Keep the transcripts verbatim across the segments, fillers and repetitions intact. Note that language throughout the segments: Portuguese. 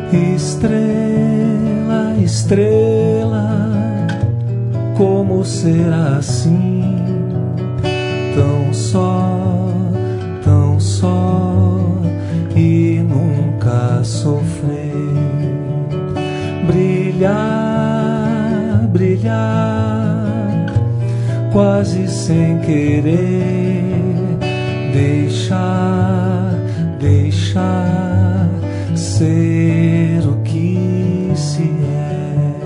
Estrela, estrela, como ser assim? Tão só, tão só e nunca sofrer. Brilhar, brilhar, quase sem querer. Deixar, deixar ser o que se é.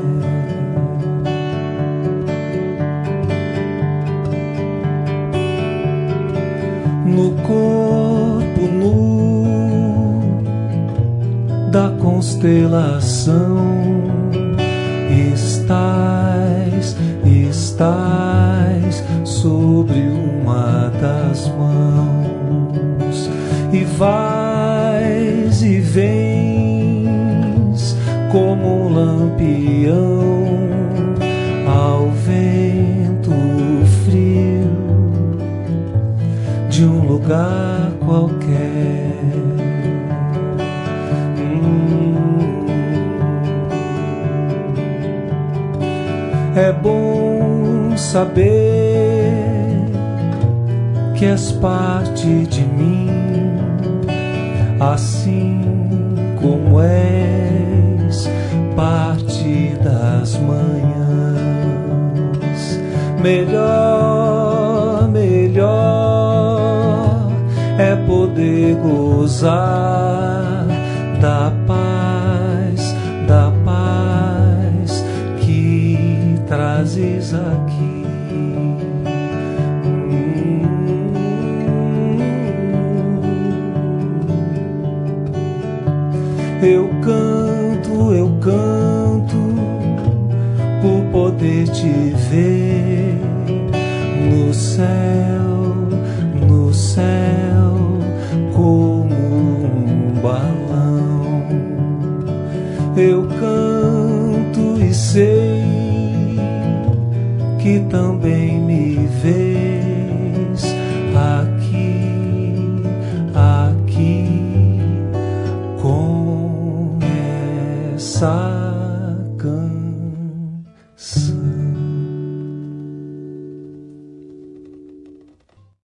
No corpo nu da constelação estás, estás sobre uma das mãos e vais e vens como um lampião ao vento frio de um lugar qualquer. Hum. É bom saber que és parte de mim, assim como és parte das manhãs. Melhor, melhor é poder gozar da paz, da paz que trazes aqui. Eu canto, eu canto por poder te ver no céu, no céu.